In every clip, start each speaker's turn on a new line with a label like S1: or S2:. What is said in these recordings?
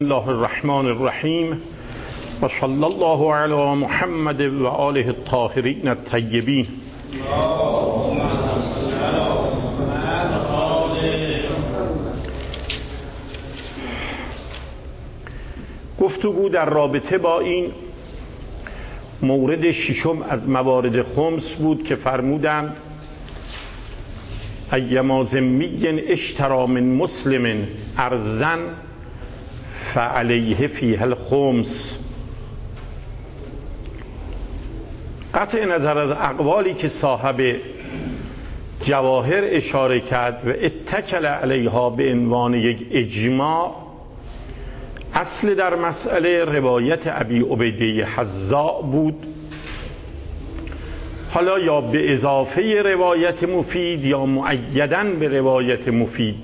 S1: الله الرحمن الرحیم و صلی الله علی محمد و آله الطاهرین الطیبین. گفتگو در رابطه با این مورد ششم از موارد خمس بود که فرمودند ایما ذمی اشتری من مسلم ارضا فعلیه فیها الخمس. قطع نظر از اقوالی که صاحب جواهر اشاره کرد و اتکل علیها به عنوان یک اجماع، اصل در مسئله روایت ابی عبیده حذاء بود، حالا یا به اضافه روایت مفید یا مؤیداً به روایت مفید،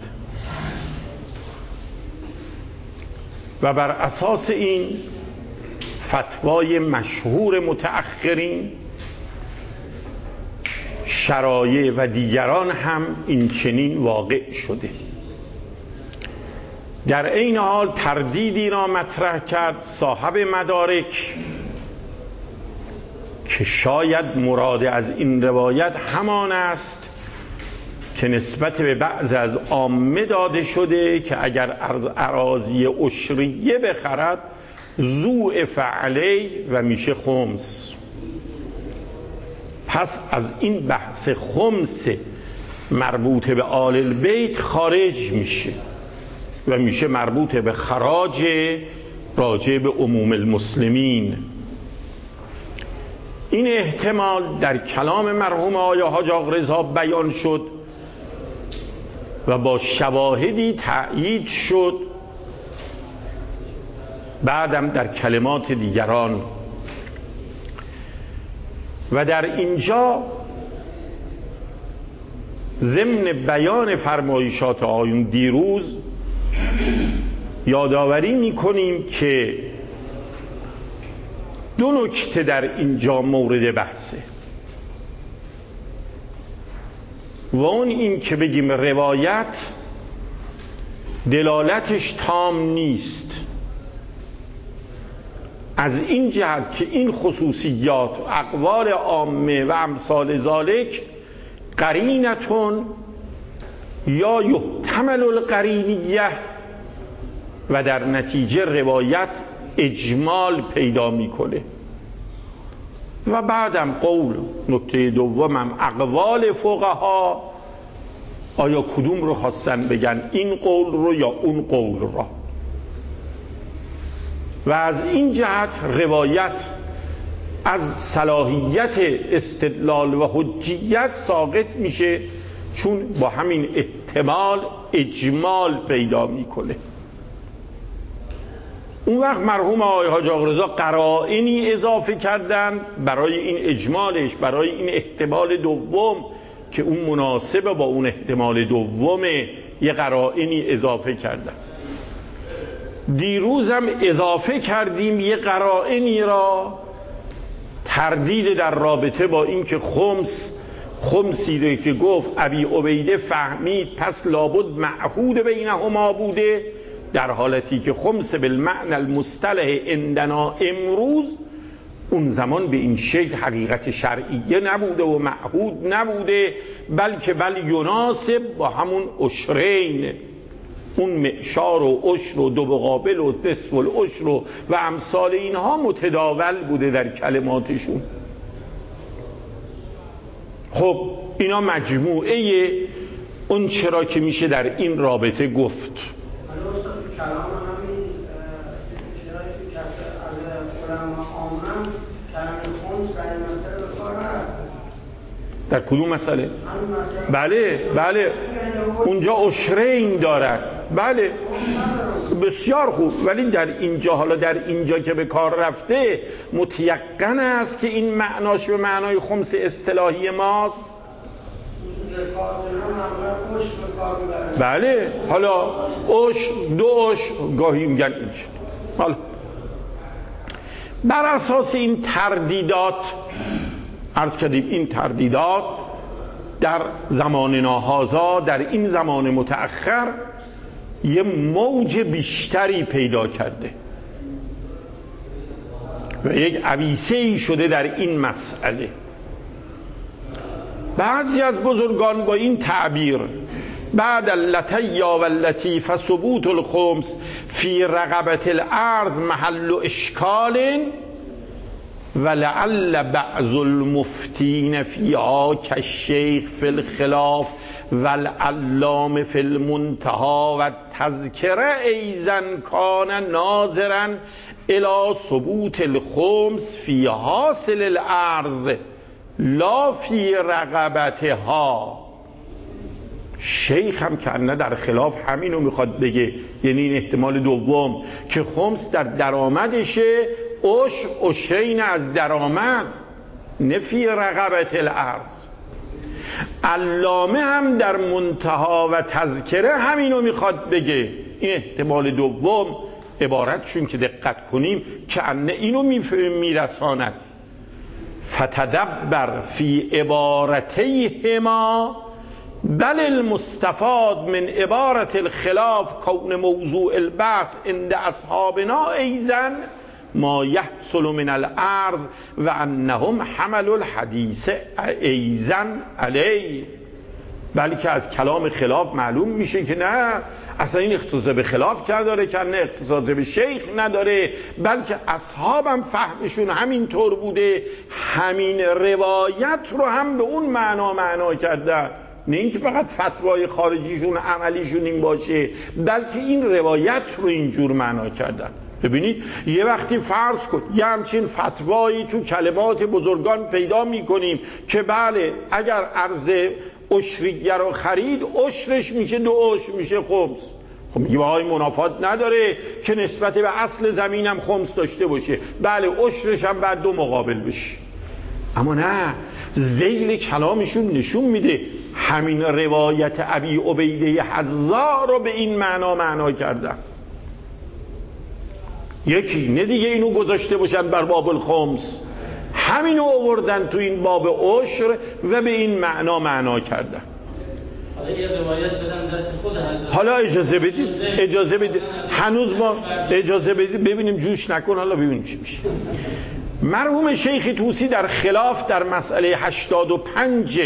S1: و بر اساس این فتوای مشهور متأخرین، شرایع و دیگران هم این چنین واقع شده. در این حال تردیدی را مطرح کرد صاحب مدارک که شاید مراد از این روایت همان است که نسبت به بعض از عامه داده شده که اگر اراضی عشریه بخرد ضوعف علیه و میشه خمس. پس از این بحث خمس مربوط به آل البیت خارج میشه و میشه مربوط به خراج راجع به عموم المسلمین. این احتمال در کلام مرحوم آقای حاج آقا رضا بیان شد و با شواهدی تأیید شد، بعدم در کلمات دیگران. و در اینجا ضمن بیان فرمایشات آقایون دیروز یادآوری می‌کنیم که دو نکته در اینجا مورد بحثه، و اون این که بگیم روایت دلالتش تام نیست، از این جهت که این خصوصیات اقوال عامه و امثال ذالک قرینتون یا یحتمل القرینیه، و در نتیجه روایت اجمال پیدا میکنه. و بعدم قول، نکته دومم اقوال فقها، آیا کدوم رو خواستن بگن، این قول رو یا اون قول رو. و از این جهت روایت از صلاحیت استدلال و حجیت ساقط میشه، چون با همین احتمال اجمال پیدا میکنه. اون وقت مرحوم آقای حاج آقا رضا قرائنی اضافه کردن برای این اجمالش، برای این احتمال دوم که اون مناسب با اون احتمال دومه، یه قرائنی اضافه کردن. دیروزم اضافه کردیم یه قرائنی را، تردید در رابطه با این که خمسی رو که گفت ابی عبیده فهمید پس لابد معهود بینهما بوده، در حالتی که خمس بالمعنی المصطلح عندنا امروز اون زمان به این شکل حقیقت شرعیه نبوده و معهود نبوده، بلکه بل یناسب با همون عشرین، اون معشار و عشر و دو مقابل و نصف العشر و امثال اینها متداول بوده در کلماتشون. خب اینا مجموعه اون چرا که میشه در این رابطه گفت.
S2: کلام همین چیزایی که از علما عامه کلام خمس در این مسئله به کار نرفته.
S1: در کدوم مسئله؟ بله اونجا عشرین دارد، بله بسیار خوب، ولی در اینجا، حالا در اینجا که به کار رفته متیقن است که این معناش به معنای خمس اصطلاحی ماست. بله، حالا دو گاهی میگن این شد. حالا بر اساس این تردیدات عرض کردیم، این تردیدات در زمان ناهازا، در این زمان متأخر یه موج بیشتری پیدا کرده و یک عویسه‌ای شده در این مسئله. بعضی از بزرگان با این تعبیر بعد اللتیا و اللطیف ثبوت الخمس فی رقبت الارض محل اشکال ولعل بعض المفتین فیها کالشیخ فی الخلاف والعلام فی المنتهى و تذکره ایزن کان ناظرا الی ثبوت الخمس فی حاصل الارض لا فی رقبتها. شیخ هم که نه در خلاف همینو میخواد بگه، یعنی این احتمال دوم که خمس در درآمدشه، عشرین از درآمد، نه فی رقبت الارض. علامه هم در منتها و تذکره همینو میخواد بگه. این احتمال دوم عبارتشون که دقت کنیم که انه اینو میرساند. فتدبر فی عبارتیهما بل المستفاد من عبارت الخلاف کون موضوع البحث عند اصحابنا ایزن ما یحصل من الارض و انهم حمل الحدیث ایزن علی. بلکه از کلام خلاف معلوم میشه که نه، اصلا این اختصاص به خلاف نداره، که نه اختصاص به شیخ نداره، بلکه اصحابم فهمشون همین طور بوده، همین روایت رو هم به اون معنا کردن. نه اینکه فقط فتوای خارجیشون عملیشون این باشه، بلکه این روایت رو اینجور معنا کردن. ببینید یه وقتی فرض کن یه همچین فتوایی تو کلمات بزرگان پیدا میکنیم که بله اگر عرض عشریه رو خرید عشرش میشه 2 عشر میشه خمس. خب میگه بهای منافات نداره که نسبت به اصل زمینم خمس داشته باشه، بله عشرش هم بعد 2 مقابل بشه. اما نه، ذیل کلامشون نشون میده همین روایت ابی عبیده حذا رو به این معنا کردن. یکی نه دیگه اینو گذاشته باشن بر باب الخمس، همینو آوردن تو این باب عشر و به این معنا کردن.
S3: حالا یه روایت بدم دست خود حضرت.
S1: حالا اجازه بدید هنوز ما اجازه بدید ببینیم جوش نکن، حالا ببینیم چی میشه. مرحوم شیخ طوسی در خلاف در مسئله 85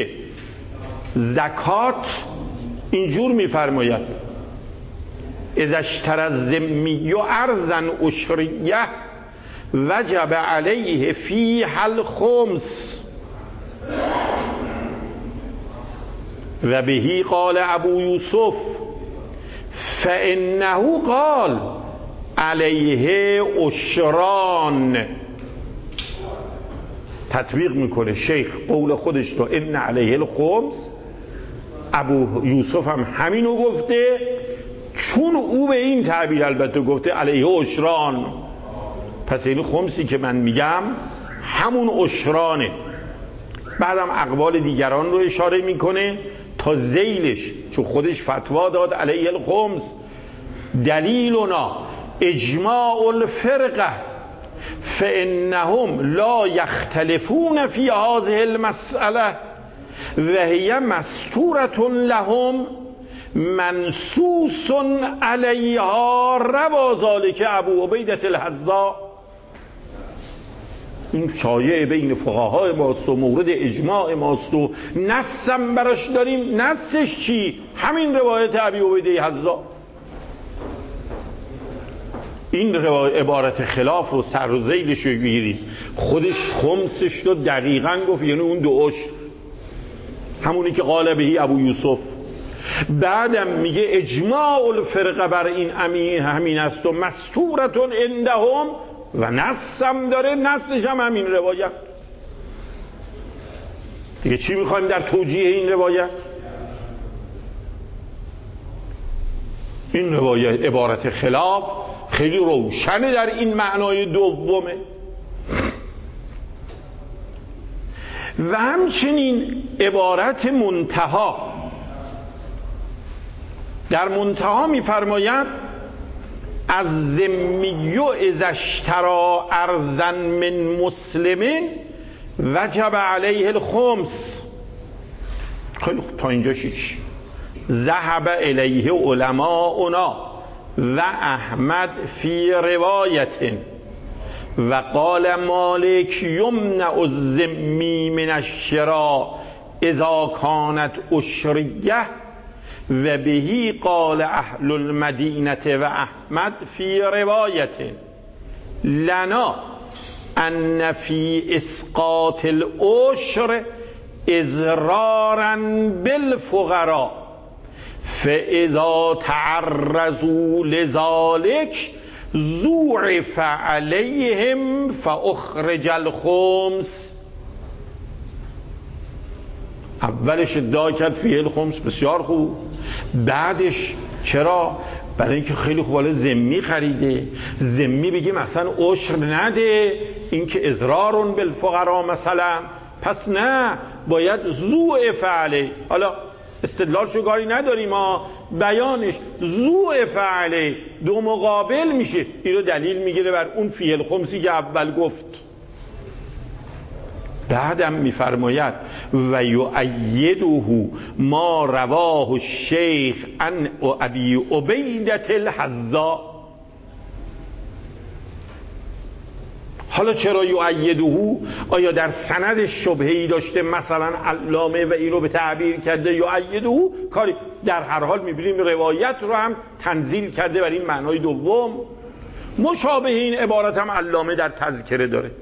S1: زکات اینجور میفرماید: اذا اشترى الذمی ارضا عشریه وجب علیه فیها الخمس و بهی قال ابو یوسف فانه قال علیه عشران. تطبیق میکنه شیخ قول خودش رو، ان علیه الخمس. ابو یوسف هم همینو گفته، چون او به این تعبیر البته گفته علیه عشران، پس این خمسی که من میگم همون عشرانه. بعدم اقوال دیگران رو اشاره میکنه تا ذیلش، چون خودش فتوا داد علیه الخمس. دلیلنا اجماع الفرقه فانهم لا یختلفون فی هذه المسئله و هی مستورة لهم منصوص علیها روا ذلک ابو عبیدة الحذا. این شایع بین فقهای ماست و مورد اجماع ماست و نصم براش داریم. نصش چی؟ همین روایت ابی عبیده حذا. این عبارت خلاف رو سر و ذیلش رو بگیرید، خودش خمسش رو دقیقاً گفت، یعنی اون 2 عشر، همونی که قال بهی ابو یوسف. بعدم میگه اجماع الفرقه بر این همین است و مستورتون عندهم، و نصم داره، نصش هم همین روایت. دیگه چی میخوایم در توجیه این روایت؟ این روایت عبارت خلاف خیلی روشنه در این معنای دومه. و همچنین عبارت منتها، در منتها میفرماید از ذمی اذا اشتری ارضا من مسلم وجب علیه الخمس. خیلی خوب، تا اینجا چی؟ ذهب الیه علماؤنا و احمد فی روایت و قال مالک یمنع الذمی من الشراء اذا کانت اشریه و بهی قال اهل المدینه و احمد فی روایت لنا ان فی اسقاط العشر اضرارا بالفقراء فاذا تعرضوا لذلك ضوعف علیهم فاخرج الخمس. اولش ادعا کرد فیه الخمس، بسیار خوب. بعدش چرا؟ برای اینکه خیلی خوب حالا ذمی خریده، ذمی بگیم اصلا عشر نده، این که اضرارون بالفقراء مثلا، پس نه، باید ضوعف علیه. حالا استدلال شگاری نداریم، ما بیانش ضوعف علیه دو مقابل میشه، این رو دلیل میگیره بر اون فیه الخمسی که اول گفت. بعدم میفرماید و یؤیده ما رواه الشیخ عن ابی عبیدة الحذاء. حالا چرا یؤیده؟ آیا در سند شبهه‌ای داشته مثلا علامه و این رو به تعبیر کرده یؤیده؟ کاری در هر حال میبینیم روایت رو هم تنزیل کرده بر این معنای دوم. مشابه این عبارت هم علامه در تذکره داره.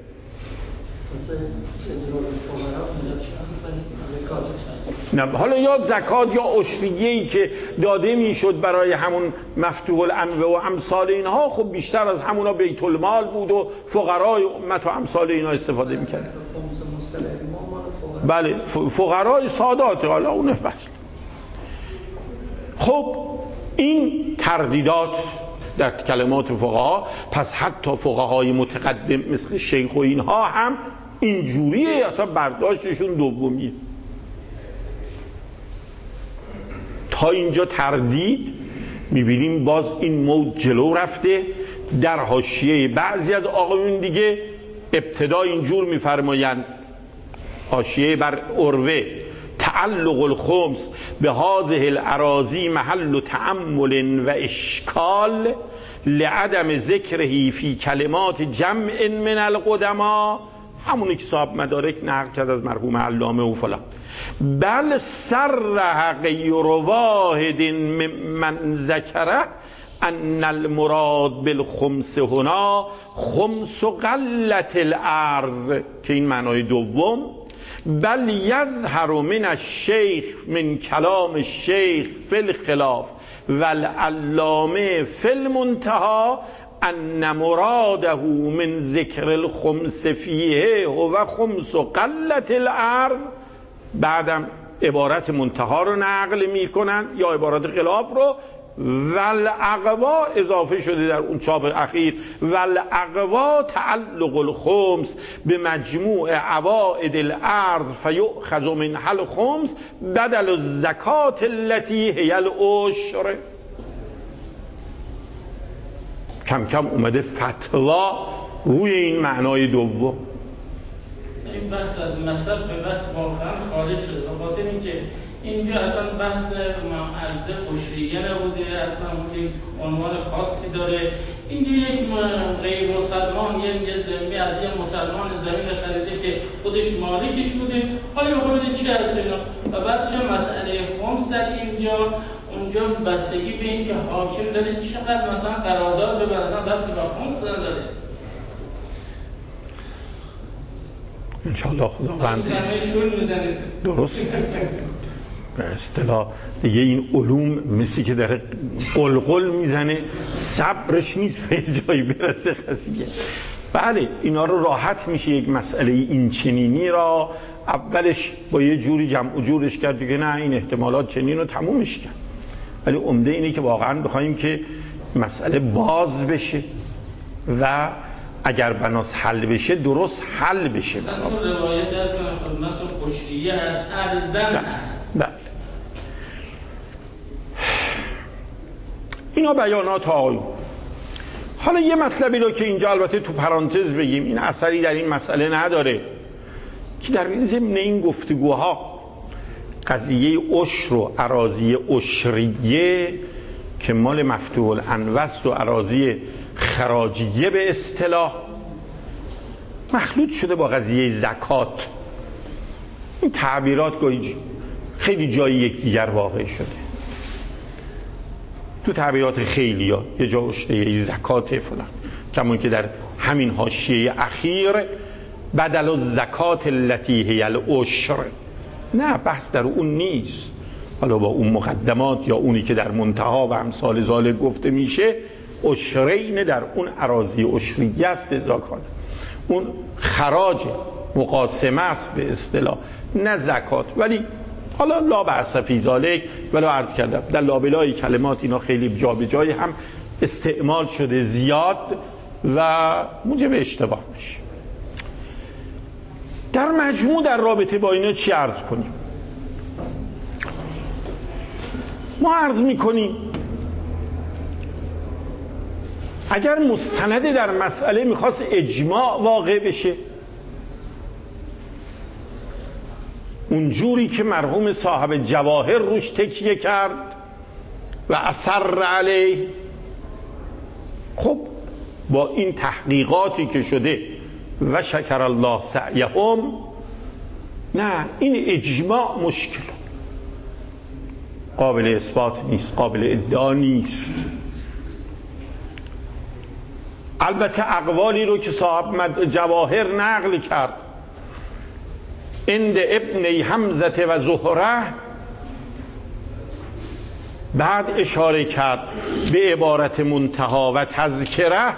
S1: نه حالا یا زکات یا عشریه‌ای که داده میشد برای همون مفتوح الانوه و امثال اینها، خب بیشتر از همونا بیت المال بود و فقرای امت و امثال اینها استفاده میکرد. بله فقرای سادات، حالا اونه بس. خب این تردیدات در کلمات فقها، پس حتی فقهای متقدم مثل شیخ و اینها هم اینجوریه، اصلا برداشتشون دومیه. تا اینجا تردید میبینیم باز این موج جلو رفته. در حاشیه بعضی از آقایون دیگه ابتدا اینجور میفرمایند، حاشیه بر عروه: تعلق الخمس به هذه الاراضی محل تأمل و اشکال لعدم ذکره فی کلمات جمع من القدما. همونی که صاحب مدارک نقل کرد از مرحوم علامه و فلان. بل صرح غیر واحد من ذکره ان المراد بالخمس هنا خمس قلت الارض، که این معنای دوم. بل یظهر من الشیخ من کلام الشیخ فی الخلاف والعلامه فی المنتهى ان مراده من ذکر الخمس فیه هو خمس قلت الارض. بعدم عبارت منتها رو نقل میکنن یا عبارت خلاف رو، والاقوا اضافه شده در اون چاپ اخیر، والاقوا تعلق الخمس به مجموع عوائد الارض فیؤخذ منها الخمس بدل الزکات التي هي العشر. کم کم اومده فتوا روی این معنای دوم.
S3: این بحث از مصرف به بحث واقعا خارج شده، به خاطر اینکه اینجا اصلا بحث عرضه عشریه نبوده، اصلا اون عنوان خاصی داره. اینجا یک غیر مسلمان یه ذمی از یه مسلمان زمین خریده که خودش مالکش بوده، حالا میخواد چی هست اینا. و بعدش هم مسئله خمس در اینجا، اونجا بستگی به این که حاکم داره چقدر مثلا قرارداد به مثلا ربطی با خمس داره.
S1: انشاءالله خداوند درست به اصطلاح دیگه این علوم مثل که داره قلقل میزنه، صبرش نیست به جایی برسه خسیگه. بله اینا رو راحت میشه یک مسئله این چنینی را اولش با یه جوری جمع و جورش کرد که نه این احتمالات چنین رو تمومش کرد، ولی عمده اینه که واقعا بخوایم که مسئله باز بشه و اگر بناس حل بشه درست حل بشه.
S3: اون روایت از خدمت قشریه از ارزن است.
S1: بله. اینا بیانات آقایون. حالا یه مطلبی رو که اینجا البته تو پرانتز بگیم، این اثری در این مسئله نداره، که در ضمن این گفتگوها قضیه عشر و اراضی عشریه که مال مفتوح الانوست و اراضی خراجیه به اصطلاح مخلوط شده با قضیه زکات. این تعبیرات گاهی خیلی جایی یکدیگر واقع شده. تو تعبیرات خیلی ها یه جا عشریه زکات فلان، کما که در همین حاشیه اخیر بدل الزکات التی هی العشر، نه بحث در اون نیست. حالا با اون مقدمات یا اونی که در منتها و امثال ذالک گفته میشه، عشرین در اون اراضی عشریه است زکات، اون خراج مقاسمه است به اصطلاح، نه زکات. ولی حالا لا بأس فی ذالک، ولی عرض کردم در لابلای کلمات اینا خیلی جا به جای هم استعمال شده زیاد و موجب اشتباه میشه. در مجموع در رابطه با اینا چی عرض کنیم؟ ما عرض میکنیم اگر مستند در مسئله میخواست اجماع واقع بشه، اونجوری که مرحوم صاحب جواهر روش تکیه کرد و اصر علیه، خب با این تحقیقاتی که شده و شکر الله سعیهم، نه این اجماع مشکل، قابل اثبات نیست، قابل ادعا نیست. البته اقوالی رو که صاحب جواهر نقل کرد عند ابن حمزه و زهره، بعد اشاره کرد به عبارت منتها و تذکره،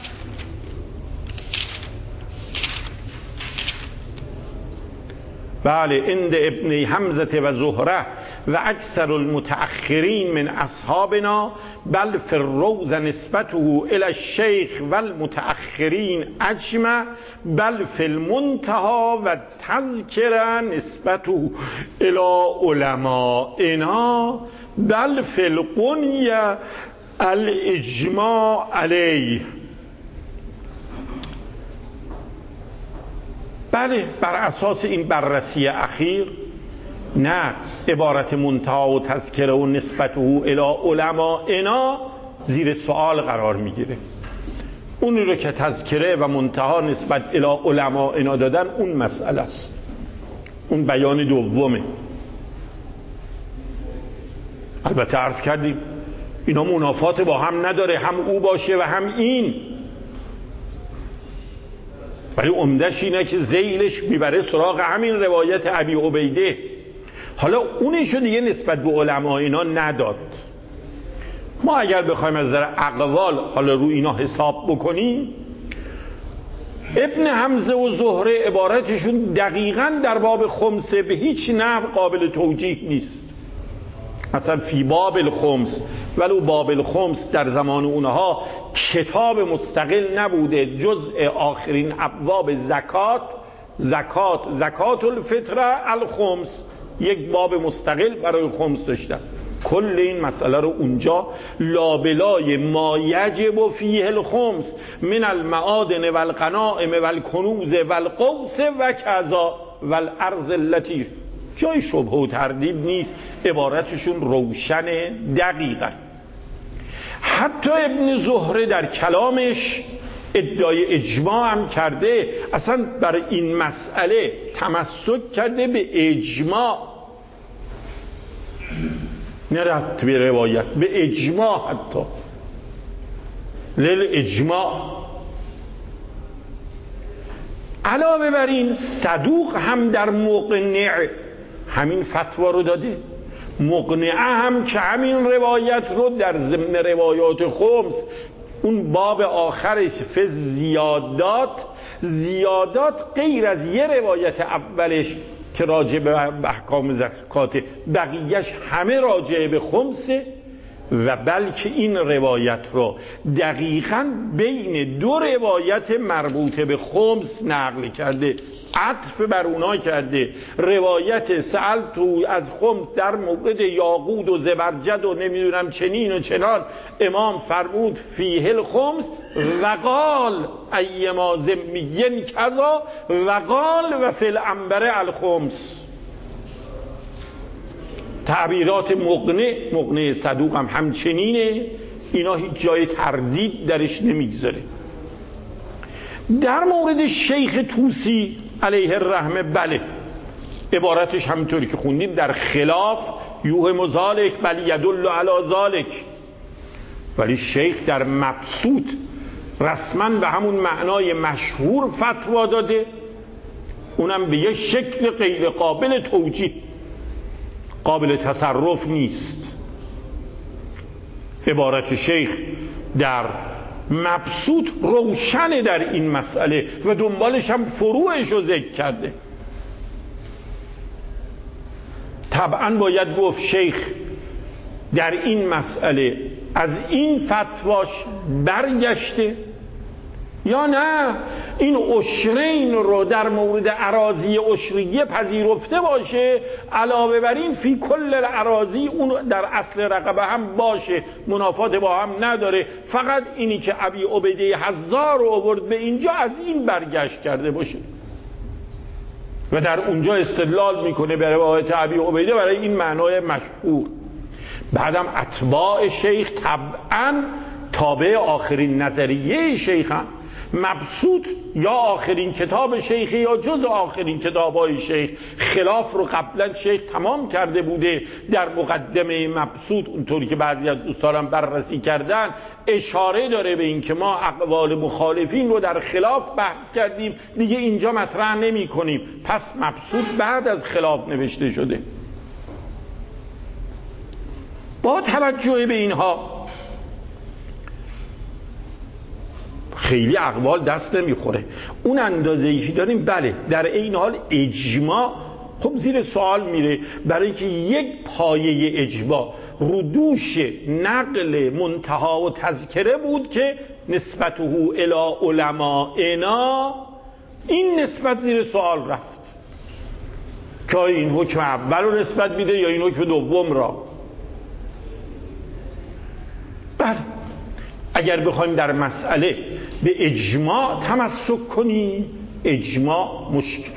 S1: بله عند ابن حمزه و زهره و اکثر المتأخرین من اصحابنا بل فی الروض نسبته الی الشیخ و المتأخرین اجمع بل فی المنتها و تذکره نسبته الی علمائنا بل فی القنیه الاجماع علیه. بله بر اساس این بررسی اخیر، نه عبارت منتها و تذکره و نسبته الی علمائنا زیر سوال قرار میگیره. اونی رو که تذکره و منتها نسبت الی علمائنا دادن اون مسئله است، اون بیان دومه. البته عرض کردیم اینا منافات با هم نداره، هم او باشه و هم این، ولی عمدش اینه که ذیلش میبره سراغ همین روایت ابی عبیده. حالا اونشو دیگه نسبت به علماء اینا نداد. ما اگر بخوایم از نظر اقوال حالا رو اینا حساب بکنیم، ابن حمزه و زهره عبارتشون دقیقاً در باب خمسه به هیچ نحو قابل توجیه نیست. مثلا فی باب الخمس، ولو باب الخمس در زمان اونها کتاب مستقل نبوده جزء آخرین ابواب زکات الفطره الخمس، یک باب مستقل برای خمس داشتن. کل این مسئله رو اونجا لابلای ما یجب فیه الخمس من المعادن والغنائم والکنوز والقوس و کذا والارض التي، جای شبهه و تردید نیست، عبارتشون روشن دقیقا. حتی ابن زهره در کلامش ادعای اجماع هم کرده، اصلا برای این مسئله تمسک کرده به اجماع، نه ربط به روایت، به اجماع، حتی لیل اجماع. علاوه بر این صدوق هم در مقنع همین فتوا رو داده. مقنعه هم که همین روایت رو در ضمن روایات خمس، اون باب آخرش فی زیادات غیر از یه روایت اولش که راجع به احکام زکات، بقیهش همه راجع به خمسه، و بلکه این روایت رو دقیقاً بین دو روایت مربوطه به خمس نقل کرده، عطف بر اونا کرده. روایت سألتو از خمس در مورد یاقوت و زبرجد و نمیدونم چنین و چنان، امام فرمود فیه الخمس و قال ایما ذمین کذا و قال و فی العنبر الخمس. تعبیرات مقنع صدوق هم همچنینه، اینا هیچ جای تردید درش نمیگذاره. در مورد شیخ طوسی علیه الرحمه بله، عبارتش همینطوری که خوندیم در خلاف یوهم ذالک بل یدل علی ذالک، ولی شیخ در مبسوط رسما به همون معنای مشهور فتوا داده، اونم به یه شکل غیر قابل توجیه، قابل تصرف نیست. عبارت شیخ در مبسوط روشنه در این مسئله و دنبالش هم فروعش رو ذکر کرده. طبعا باید گفت شیخ در این مسئله از این فتواش برگشته یا نه این اشرین رو در مورد اراضی اشریه پذیرفته باشه، علاوه بر این فی کل الاراضی اون در اصل رقبه هم باشه، منافات با هم نداره، فقط اینی که ابی عبیده حذار رو آورد به اینجا از این برگشت کرده باشه و در اونجا استدلال میکنه به روایت ابی عبیده برای این معنای مشهور. بعدم اتباع شیخ طبعا تابع آخرین نظریه شیخ هم. مبسوط یا آخرین کتاب شیخ یا جز آخرین کتاب‌های شیخ، خلاف رو قبلا شیخ تمام کرده بوده. در مقدمه مبسوط اونطوری که بعضی از دوستانم بررسی کردن اشاره داره به این که ما اقوال مخالفین رو در خلاف بحث کردیم، دیگه اینجا مطرح نمی کنیم. پس مبسوط بعد از خلاف نوشته شده. با توجه به اینها خیلی اقوال دست نمیخوره. اون اندازه‌ای که داریم بله در این حال اجماع خب زیر سوال میره، برای اینکه یک پایه اجماع ردوش نقل منتها و تذکره بود که نسبته الی علمائنا، این نسبت زیر سوال رفت که این حکم اول رو نسبت میده یا این حکم دوم را. بله اگر بخوایم در مسئله به اجماع تمسک کنیم اجماع مشکل،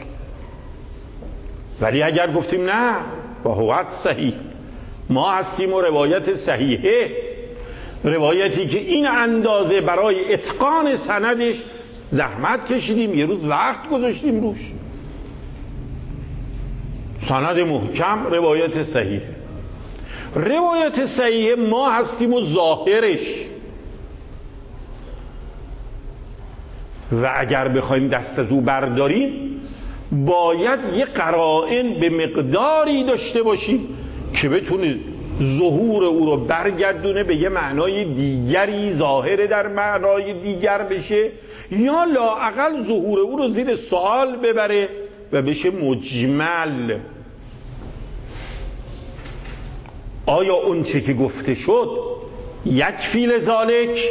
S1: ولی اگر گفتیم نه و هو صحیح، ما هستیم و روایت صحیحه، روایتی که این اندازه برای اتقان سندش زحمت کشیدیم، یه روز وقت گذاشتیم روش، سند محکم روایت صحیحه. روایت صحیحه ما هستیم و ظاهرش، و اگر بخوایم دست از او برداریم باید یه قرائن به مقداری داشته باشیم که بتونه ظهور او رو برگردونه به یه معنای دیگری، ظاهر در معنای دیگر بشه، یا لااقل ظهور او رو زیر سوال ببره و بشه مجمل. آیا اون چه که گفته شد یکفی لذالک؟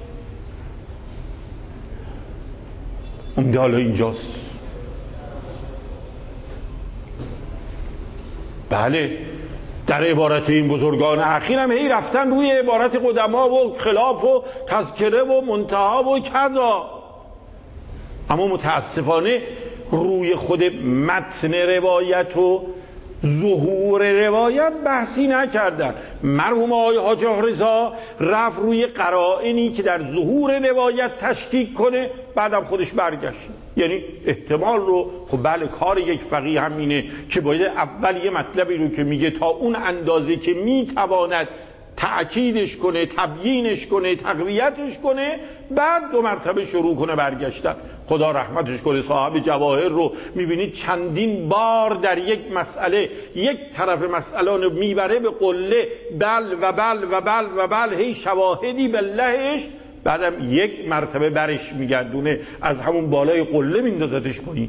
S1: حالا اینجاست. بله در عبارت این بزرگان اخیر هم هی رفتن روی عبارت قدما و خلاف و تذکره و منتها و کذا، اما متاسفانه روی خود متن روایت و ظهور روایت بحثی نکردن. مرحوم آقای حاج رضا رفت روی قرائنی که در ظهور روایت تشکیک کنه، بعدم خودش برگشت. یعنی احتمال رو خب بله کار یک فقیه همینه که باید اول یه مطلبی رو که میگه تا اون اندازه که میتواند تأکیدش کنه، تبیینش کنه، تقویتش کنه، بعد دو مرتبه شروع کنه برگشتن. خدا رحمتش کنه صاحب جواهر رو میبینید چندین بار در یک مسئله یک طرف مسئله رو میبره به قله بل و بل و بل و بل، هی شواهدی باللهش، بعدم یک مرتبه برش میگردونه، از همون بالای قله میندازتش پایین.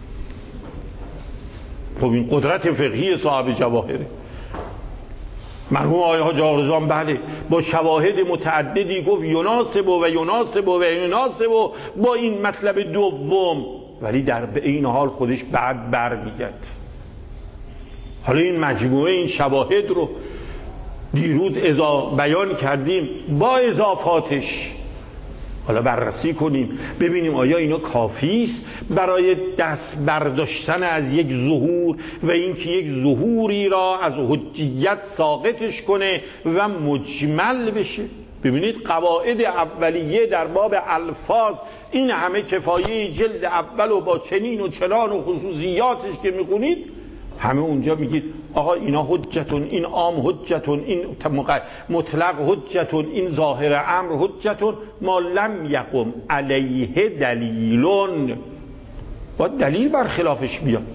S1: خب این قدرت فقهی صاحب جواهره. مرحوم آقای حاج رضا بله با شواهد متعددی گفت یناسب و یناسب و یناسب با این مطلب دوم، ولی در این حال خودش بعد برمیگرد. حالا این مجموعه این شواهد رو دیروز بیان کردیم با اضافاتش. حالا بررسی کنیم ببینیم آیا اینا کافی است برای دست برداشتن از یک ظهور و اینکه یک ظهوری را از حجیت ساقطش کنه و مجمل بشه. ببینید قواعد اولیه در باب الفاظ این همه کفایه جلد اول و با چنین و چنان و خصوصیاتش که میخونید همه اونجا میگید آقا اینا حجتون، این عام حجتون، این مطلق حجتون، این ظاهر امر حجتون، ما لم یقم علیه دلیلون، باید دلیل برخلافش بیاد،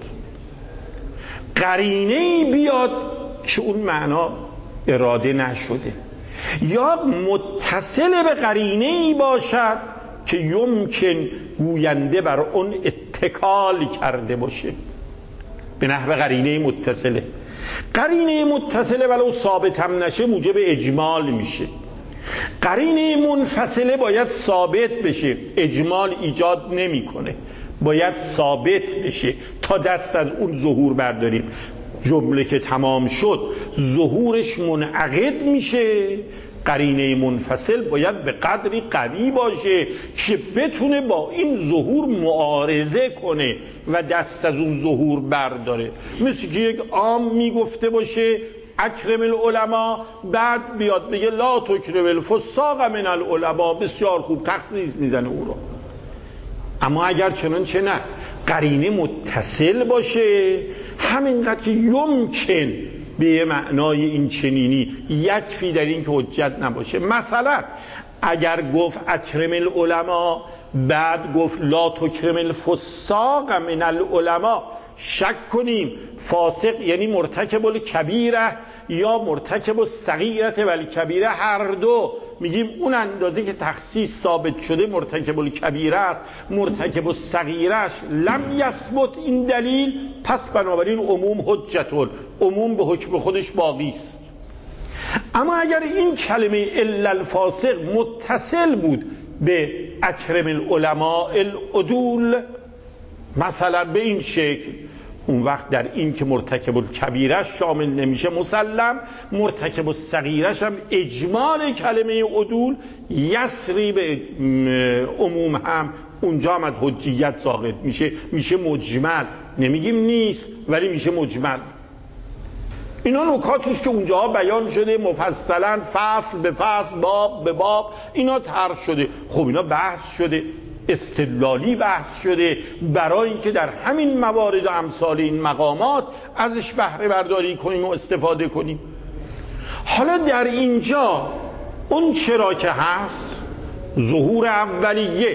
S1: قرینه‌ای بیاد که اون معنا اراده نشده، یا متصل به قرینه‌ای باشد که یمکن گوینده بر اون اتکال کرده باشه به نحو قرینه متصله. قرینه متصله ولو ثابت هم نشه موجب اجمال میشه. قرینه منفصله باید ثابت بشه، اجمال ایجاد نمیکنه، باید ثابت بشه تا دست از اون ظهور برداریم. جمله که تمام شد ظهورش منعقد میشه. قرینه منفصل باید به قدری قوی باشه که بتونه با این ظهور معارضه کنه و دست از اون ظهور برداره. مثل که یک عام میگفته باشه اکرم العلماء، بعد بیاد بگه لا تکرم الفساق من العلماء، بسیار خوب تخصیص میزنه او رو. اما اگر چنانچه نه قرینه متصل باشه، همینقدر که یمکن به معنای این چنینی یکفی در این که حجت نباشه. مثلا اگر گفت اکرم العلماء بعد گفت لا تکرم الفساق من العلماء، شک کنیم فاسق یعنی مرتکب الکبیره یا مرتکب الصغیره ولی کبیره، هر دو میگیم اون اندازه که تخصیص ثابت شده مرتکب الکبیره است، مرتکب الصغیرهش لم یثبت این دلیل، پس بنابراین عموم حجتون، عموم به حکم خودش باقی است. اما اگر این کلمه الا الفاسق متصل بود به اکرم العلماء العدول مثلا به این شکل، اون وقت در این که مرتکب الکبیرش شامل نمیشه مسلم، مرتکب الصغیرش هم اجمال کلمه عدول یسری به عموم هم اونجا هم از حجیت ساقط میشه، میشه مجمل. نمیگیم نیست ولی میشه مجمل. اینا نکاتیست که اونجا بیان شده مفصلا، فصل به فصل، باب به باب اینا طرح شده. خب اینا بحث شده، استدلالی بحث شده برای اینکه در همین موارد و امثال این مقامات ازش بهره برداری کنیم و استفاده کنیم. حالا در اینجا اون چرا که هست ظهور اولیه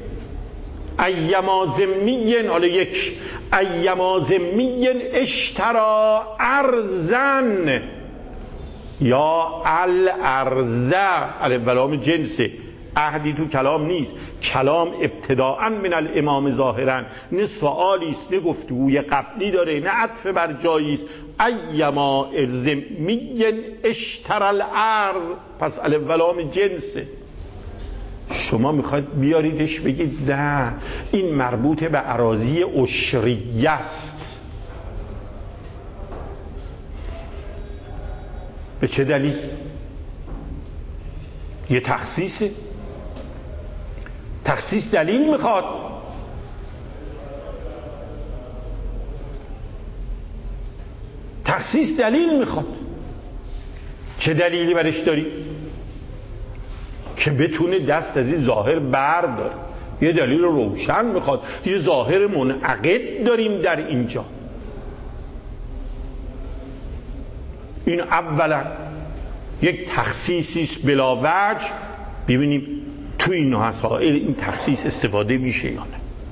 S1: ایما ذمین، حالا یک ایما ذمین اشترا ارزن یا الارزه، الولام جنسه، عهدی تو کلام نیست، کلام ابتداءً من الامام ظاهرا، نه سوالی است نه گفتگوی قبلی داره نه عطف بر جایی است. ایما ذمین اشترا الارض، پس الولام جنسه. شما میخواید بیاریدش بگید نه این مربوط به اراضی عشریه است. به چه دلیل؟ یه تخصیصه، تخصیص دلیل میخواد. تخصیص دلیل میخواد. چه دلیلی برش داری؟ که بتونه دست از این ظاهر برداره. یه دلیل روشن میخواد، یه ظاهر منعقد داریم در اینجا. این اولا یک تخصیصی است بلا وجه. ببینیم تو این مسائل این تخصیص استفاده میشه یا نه.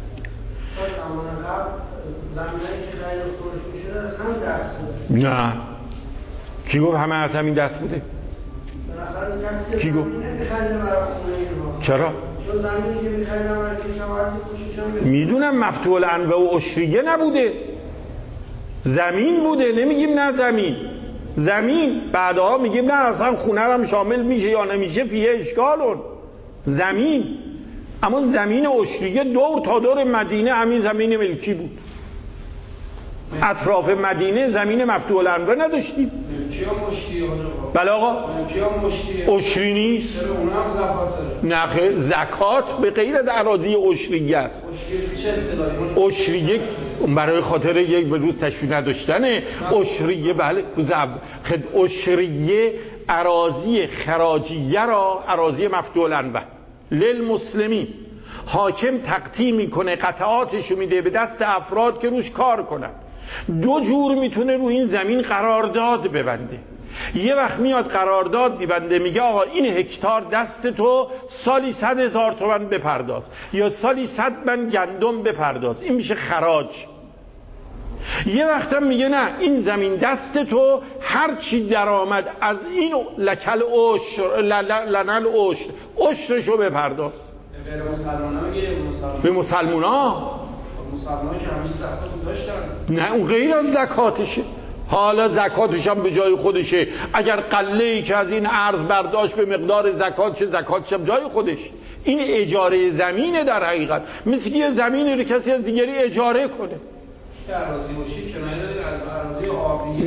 S1: نه کی گفت همه از همین دست بوده؟ کی گفت؟ چرا؟
S2: چون زمینی که می‌خریدم برای کشاورزی پوششم
S1: میدونم مفتوح الانواع و عشریه نبوده، زمین بوده. نمیگیم نه زمین، زمین بعدها میگیم نه اصلا خونه هم شامل میشه یا نمیشه، فیه اشکالون زمین. اما زمین عشریه دور تا دور مدینه همین زمین ملکی بود. اطراف مدینه زمین مفتوح الانواع نداشتیم.
S2: کیا مشتی آقا؟
S1: بله آقا
S2: کیا مشتی؟
S1: عشری نیست؟
S2: چرا اونها هم زکات داره؟
S1: نه خیر، زکات به غیر از اراضی عشریه است.
S2: عشریه چه اصطلاحی؟
S1: عشریه برای خاطر یک به روز تشریف نداشتنه. عشریه بله روز عشریه اراضی خراجیه را، اراضی مفتوح الانواع للمسلمین، حاکم تقطیع میکنه، قطعاتشو میده به دست افراد که روش کار کنن. دو جور میتونه روی این زمین قرارداد ببنده. یه وقت میاد قرارداد میبنده میگه آقا این هکتار دست تو، سالی 100,000 تومان بپرداز یا سالی 100 من گندم بپرداز، این میشه خراج. یه وقت هم میگه نه این زمین دست تو، هر چی درآمد از این لکل عشر لنل عشر، عشرشو بپرداز.
S2: غیر مسلمانا میگه
S1: به مسلمونا
S2: که همیشه زکات داشتن.
S1: نه اون غیر از زکاتشه. حالا زکاتش هم به جای خودشه. اگر قله‌ای که از این ارز برداشت به مقدار زکاتش، زکاتش هم جای خودش. این اجاره زمینه در حقیقت، مثل که یه زمینی رو کسی از دیگری اجاره کنه.
S2: اراضی باشی کنایه داره از اراضی آبی.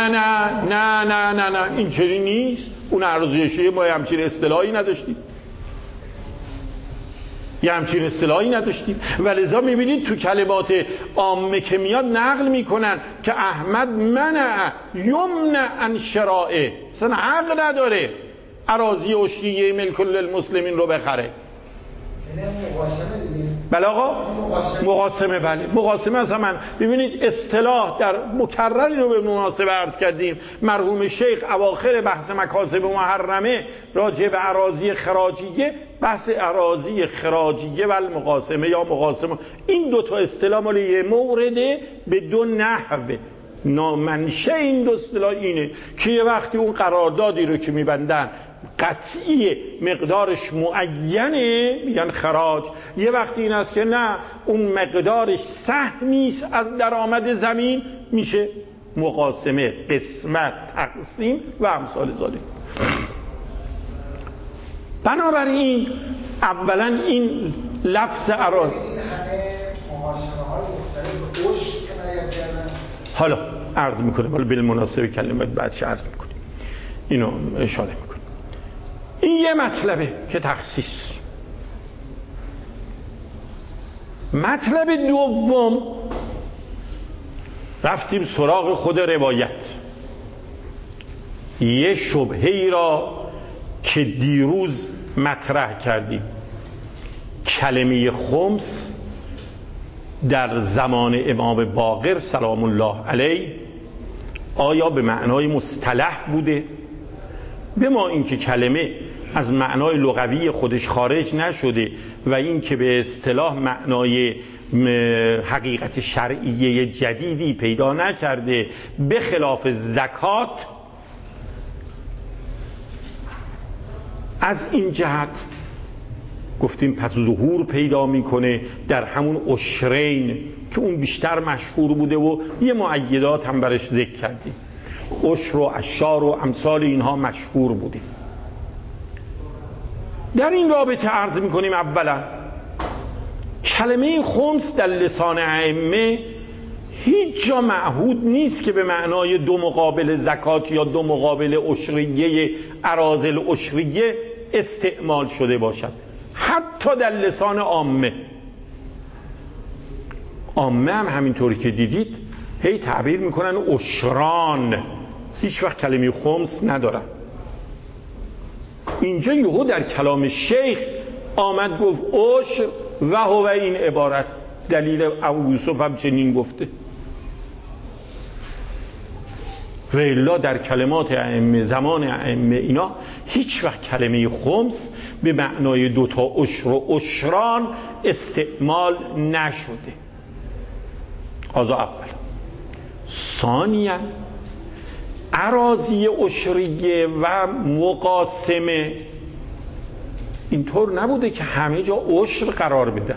S1: نه این چنین نیست. اون اراضی ما همچین اصطلاحی نداشتیم. یه همچین اصطلاحی نداشتیم و لذا میبینید تو کلمات عامه که میاد نقل میکنن که احمد منع یمنع عن شرائع، اصلا حق نداره اراضی عشریه ملک للمسلمین رو بخره. بله آقا مقاسمه. بله مقاسمه. اصلا من ببینید اصطلاح در مکرر رو به مناسبه عرض کردیم. مرحوم شیخ اواخر بحث مکاسب محرمه راجع به اراضی خراجیه، بحث اراضی خراجیه و المقاسمه یا مقاسمه، این دوتا اصطلاح مال یه مورده به دو نحو. نامنشه این دو اصطلاح اینه که یه وقتی اون قراردادی رو که میبندن قطعی مقدارش معینه میگن خراج، یه وقتی این است که نه اون مقدارش سهمی است از درآمد زمین، میشه مقاسمه، قسمت، تقسیم و امثال ذالک. بنابراین اولا این لفظ اراضی
S4: این همه مقاسمه های مختلف عشر کنایت کردن.
S1: حالا عرض میکنیم، حالا بالمناسبه کلمات بعدش عرض میکنیم، اینو اشاره میکنیم. این یه مطلبه که تخصیص. مطلب دوم رفتیم سراغ خود روایت. یه شبهه‌ای را که دیروز مطرح کردیم، کلمه خمس در زمان امام باقر سلام الله علیه آیا به معنای مصطلح بوده؟ به ما اینکه کلمه از معنای لغوی خودش خارج نشده و اینکه به اصطلاح معنای حقیقت شرعیه جدیدی پیدا نکرده، به خلاف زکات. از این جهت گفتیم پس ظهور پیدا میکنه در همون عشرین که اون بیشتر مشهور بوده و یه مؤیدات هم برش ذکر کردیم. عشر و عشار و امثال اینها مشهور بوده. در این رابطه عرض میکنیم اولا کلمه خمس در لسان ائمه هیچ جا معهود نیست که به معنای دو مقابل زکات یا دو مقابل عشریه اراذل عشریه استعمال شده باشد. حتی در لسان عامه هم همینطوری که دیدید هی تعبیر میکنن عشران، هیچ وقت کلمه خمس ندارن. اینجا یهو در کلام شیخ آمد گفت عشر و هو این عبارت، دلیل ابو یوسف هم چنین گفته. و الا در کلمات ائمه زمان ائمه اینا هیچ وقت کلمه خمس به معنای دوتا عشر و عشران استعمال نشده. آزا اول. ثانیاً اراضی عشریه و مقاسمه اینطور نبوده که همه جا عشر قرار بدن.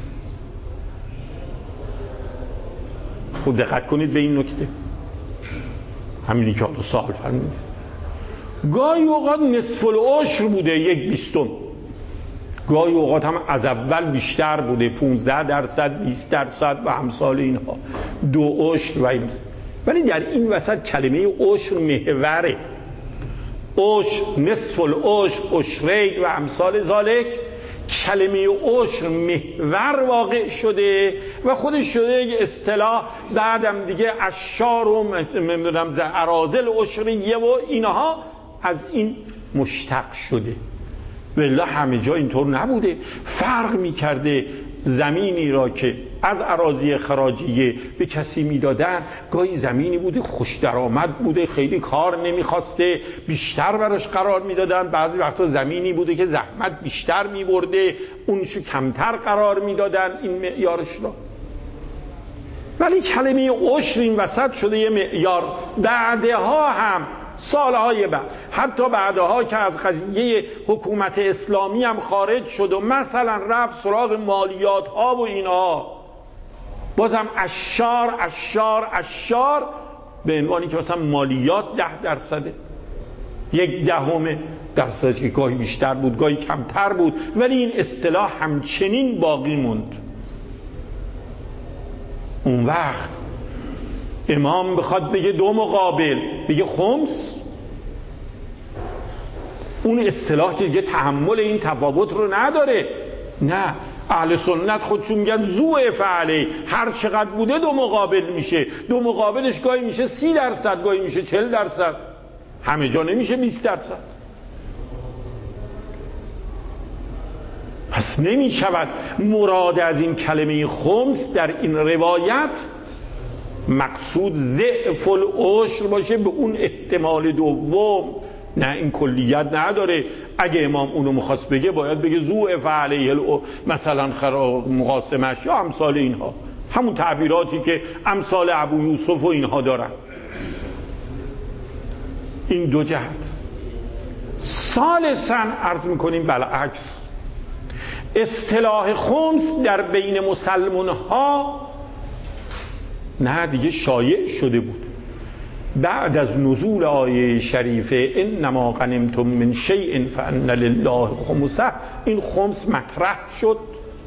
S1: خب دقت کنید به این نکته، همینی که حالا سوال فرمودید. گاهی اوقات نصف العشر بوده، 1/20. گاهی اوقات هم از اول بیشتر بوده، 15%، 20% و امثال اینها، 2 عشر و این. ولی در این وسط کلمه عشر محوره. عشر، نصف العشر، عشرین و امثال ذالک. کلمه عشر محور واقع شده و خودش شده یک اصطلاح. بعدم دیگه اشار و اراذل عشریه و اینها از این مشتق شده. والله همه جا اینطور نبوده. فرق می‌کرده زمینی را که از اراضی خراجیه به کسی میدادن، گاهی زمینی بوده خوش درآمد بوده، خیلی کار نمیخواسته، بیشتر براش قرار میدادن. بعضی وقتا زمینی بوده که زحمت بیشتر میبرده، اونشو کمتر قرار میدادن این معیارش را. ولی کلمه عشر این وسط شده یه معیار. بعدها هم سالهای بعد، حتی بعدها که از قضیه حکومت اسلامی هم خارج شد و مثلا رفت سراغ مالیات ها و اینها، بازم اشار به عنوانی که مثلا مالیات 10%، 0.1% که گاهی بیشتر بود گاهی کمتر بود، ولی این اصطلاح همچنین باقی موند. اون وقت امام بخواد بگه 2 مقابل، بگه خمس، اون اصطلاح که دیگه تحمل این تفاوت رو نداره. نه، اهل سنت خودشون میگن ذو فعله، هر چقدر بوده 2 مقابل میشه. 2 مقابلش گاهی میشه 30%، گاهی میشه 40%، همه جا نمیشه 20%. پس نمیشود مراد از این کلمه خمس در این روایت مقصود ضعف العشر باشه به اون احتمال دوم. نه، این کلیت نداره. اگه امام اونو مخواست بگه باید بگه ضعف علیه مثلا مقاسمش یا امثال اینها، همون تعبیراتی که امثال ابو یوسف و اینها دارن. این 2 جهت. ثالثاً عرض میکنیم بالعکس، اصطلاح خمس در بین مسلمان ها نه دیگه شایع شده بود. بعد از نزول آیه شریفه انما غنمتم من شیء فان لله خمسه، این خمس مطرح شد.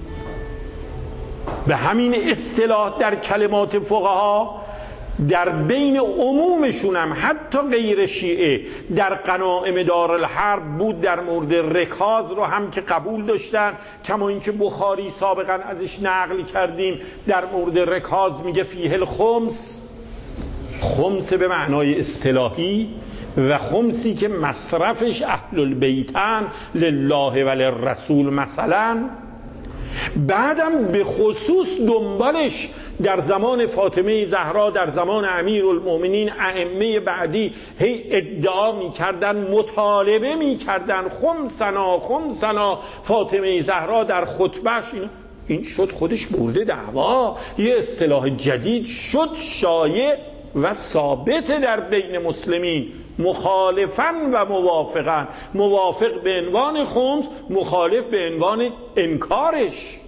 S1: به همین اصطلاح در کلمات فقها در بین عمومشون هم حتی غیر شیعه در غنائم دارالحرب بود. در مورد رکاز رو هم که قبول داشتن، کما اینکه بخاری سابقا ازش نقل کردیم، در مورد رکاز میگه فیه الخمس، خمس به معنای اصطلاحی و خمسی که مصرفش اهل البیتن لله و للرسول مثلا. بعدم به خصوص دنبالش در زمان فاطمه زهرا، در زمان امیرالمؤمنین، ائمه بعدی هی ادعا می‌کردن، مطالبه می‌کردن خمسنا فاطمه زهرا در خطبهش. این شد خودش برده دعوا، یه اصطلاح جدید شد شایع و ثابت در بین مسلمین، مخالفاً و موافقاً. موافق به عنوان خمس، مخالف به عنوان انکارش.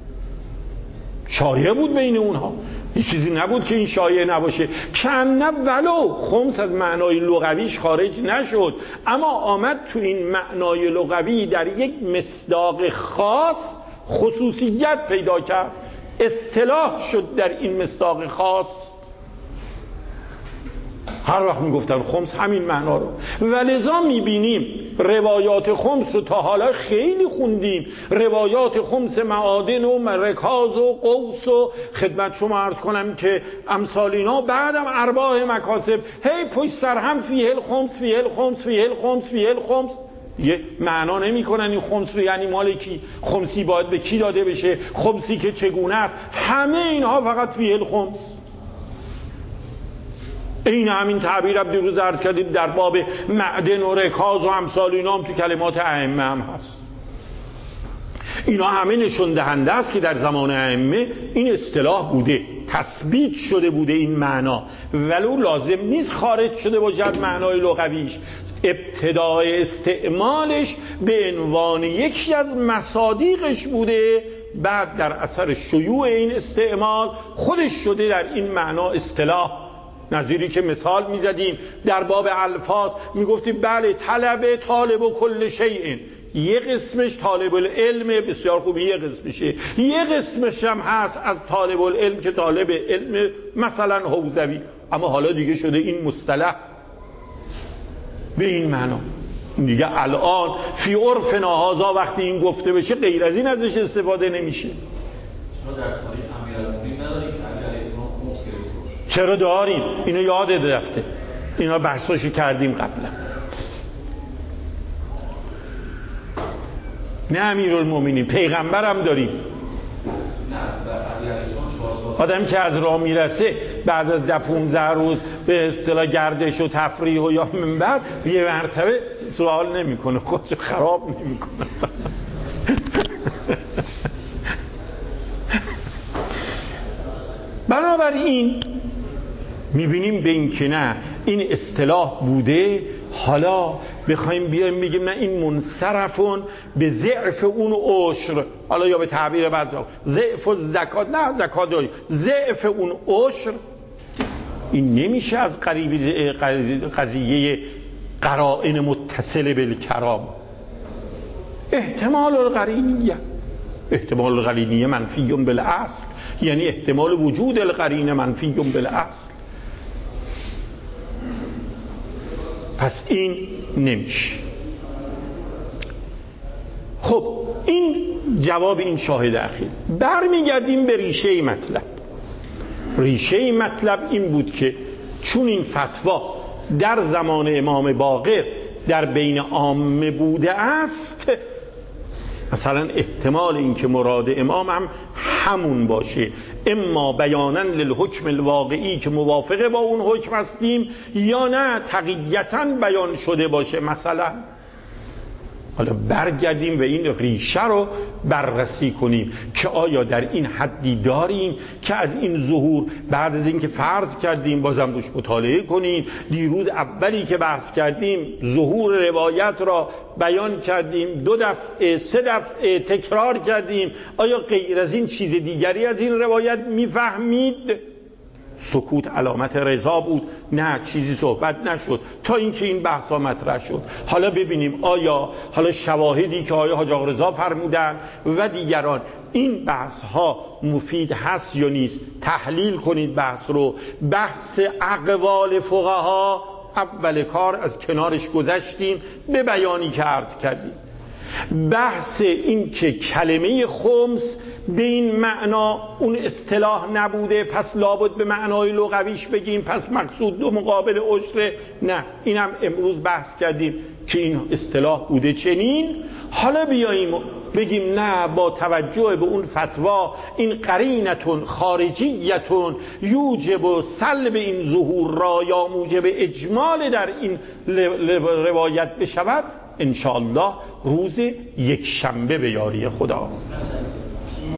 S1: شایع بود بین اونها، این چیزی نبود که این شایع نباشه. کنه ولو خمس از معنای لغویش خارج نشد، اما آمد تو این معنای لغوی در یک مصداق خاص خصوصیت پیدا کرد، اصطلاح شد در این مصداق خاص. هر وقت میگفتن خمس همین معنا رو، ولذا میبینیم روایات خمس رو تا حالا خیلی خوندیم، روایات خمس معادن و رکاز و قوس و خدمت شما عرض کنم که امثال اینا. بعدم ارباح مکاسب هی پشت سر هم فیه الخمس فیه الخمس فیه الخمس فیه الخمس. یه معنا نمی کنن این خمس رو یعنی مال کی، خمسی باید به کی داده بشه، خمسی که چگونه است، همه اینها فقط فیه الخمس. این همین تعبیر هم دیروز عرض کردیم در باب معدن و رکاز و امثال اینا هم تو کلمات ائمه هم هست. اینا همه نشون دهنده است که در زمان ائمه این اصطلاح بوده، تثبیت شده بوده این معنا، ولو لازم نیست خارج شده باشد معنای لغویش. ابتدای استعمالش به عنوان یکی از مصادیقش بوده، بعد در اثر شیوع این استعمال خودش شده در این معنا اصطلاح. نظیری که مثال میزدیم در باب الفاظ، میگفتیم بله طالب و کل شیء، یه قسمش طالب العلم بسیار خوبه، یه قسمشه، یه قسمش هم هست از طالب العلم که طالب علم مثلا حوزوی، اما حالا دیگه شده این مصطلح به این معنا. دیگه الان فی عرف ناهازا وقتی این گفته بشه غیر از این ازش استفاده نمیشه.
S5: ما در تاریخ امیرالمومنین نداریم که علی علیه السلام خمس گرفته باشه؟
S1: چرا داریم؟ اینو یادت رفته، اینا بحثاشو کردیم قبلا. نه امیرالمومنین، پیغمبرم داریم. آدم که از راه میرسه بعد از 15 روز به اصطلاح گردش و تفریح و یا منبر یه مرتبه سوال نمیکنه، خودشو خراب نمیکنه. بنابراین میبینیم به این که نه این اصطلاح بوده، حالا بخوایم بیایم بگیم نه این منصرفون به ضعف اون عشر، حالا یا به تعبیر بعد ضعف و زکات، نه زکات داری، ضعف اون عشر، این نمیشه از قضیه قرائن متصل بالکرام. احتمال القرینیه منفی بالاصل، یعنی احتمال وجود القرینه منفی بالاصل. پس این نمیشه. خب این جواب این شاهد اخیر. برمیگردیم به ریشه مطلب. ریشه مطلب این بود که چون این فتوا در زمان امام باقر در بین عامه بوده است، مثلا احتمال این که مراد امام هم همون باشه، اما بیاناً للحکم الواقعی که موافقه با اون حکم هستیم، یا نه تقییتاً بیان شده باشه. مثلا حالا برگردیم و این ریشه رو بررسی کنیم که آیا در این حدی داریم که از این ظهور بعد از اینکه فرض کردیم، بازم روش مطالعه کنیم، دیروز اولی که بحث کردیم ظهور روایت را بیان کردیم، 2 دفعه 3 دفعه تکرار کردیم، آیا غیر از این چیز دیگری از این روایت میفهمید؟ سکوت علامت رضا بود، نه چیزی صحبت نشد تا اینکه این بحث ها مطرح شد. حالا ببینیم آیا حالا شواهدی که آقای حاج آقا رضا فرمودن و دیگران این بحث ها مفید هست یا نیست. تحلیل کنید بحث رو. بحث اقوال فقها اول کار از کنارش گذشتیم به بیانی که عرض کردیم. بحث این که کلمه خمس به این معنا اون اصطلاح نبوده، پس لابد به معنای لغویش بگیم، پس مقصود 2 مقابل عشر، نه اینم امروز بحث کردیم که این اصطلاح بوده چنین. حالا بیاییم بگیم نه با توجه به اون فتوا این قرینتون خارجیتون یوجب سلب این ظهور را یا موجب اجمال در این روایت بشود، انشاءالله روز یک شنبه به یاری خدا.